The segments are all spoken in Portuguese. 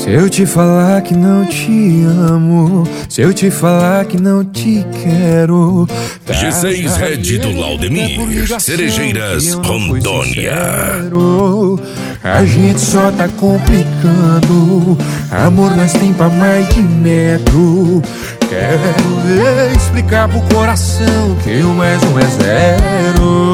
Se eu te falar que não te amo, se eu te falar que não te quero, G6 Red do Laudemir, Cerejeiras, Rondônia. A gente só tá complicando, amor nós tem pra mais de metro. Quero explicar pro coração que o mais um é zero.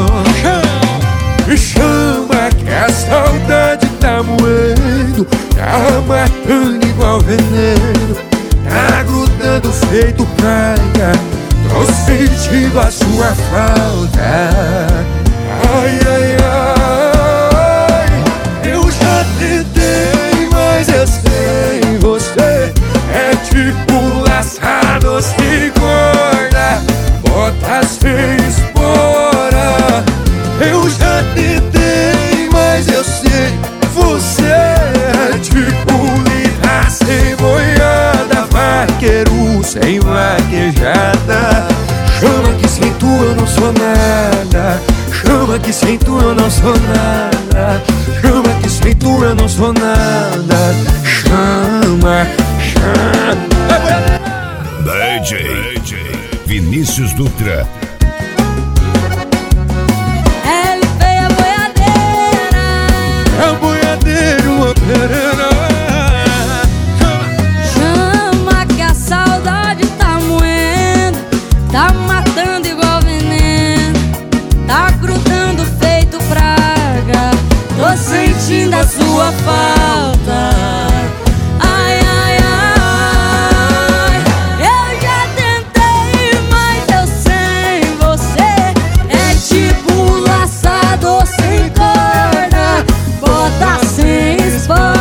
Chama que a saudade tá moendo, tá matando igual veneno, tá grudando feito praia, tô sentindo a sua falta. Ai, ai, ai, eu já tentei, mas eu sei, você é tipo laçado sem corda, bota sem espora. Eu já tentei, mas eu sei, você é tipo lida sem boiada, vaqueiro sem vaquejada. Chama que sem tu eu não sou nada, chama que sem tu eu não sou nada, chama que sem tu eu não sou nada. Chama, chama. DJ Vinícius Dutra. Chama que a saudade tá moendo, tá matando igual veneno, tá grudando feito praga, tô sentindo a sua falta. Ai, ai, ai, eu já tentei, mas eu sem você é tipo laçado sem corda, bota sem espora.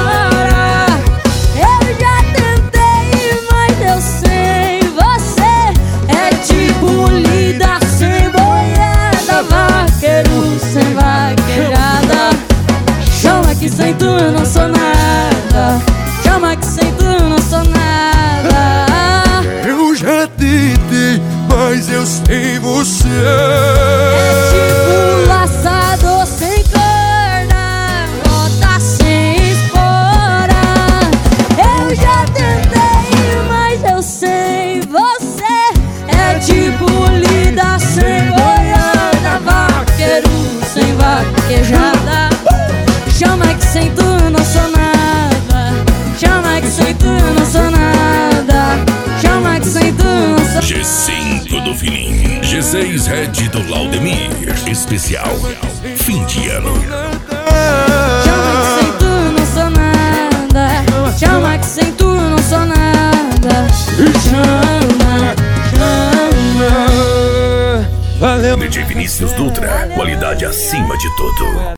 Sem tu eu não sou nada, chama que sem tu eu não sou nada. Eu já tentei, mas eu sem você é tipo laçado sem corda, bota sem espora. Eu já tentei, mas eu sem você é tipo lida sem boiada, vaqueiro sem vaquejada. Chama que sem tu eu não sou nada, chama que sem tu eu não sou nada, chama que sem tu eu não sou. G5 do Filim, G6 Red do Laudemir, especial fim de ano. Chama que sem tu eu não sou nada, chama que sem tu eu não sou nada. Chama, chama. Valeu. DJ Vinícius Dutra, qualidade acima de tudo.